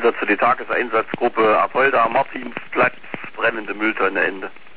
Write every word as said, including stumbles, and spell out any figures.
Einsatz für die Tageseinsatzgruppe Apolda, Martinsplatz, brennende Mülltonne, Ende.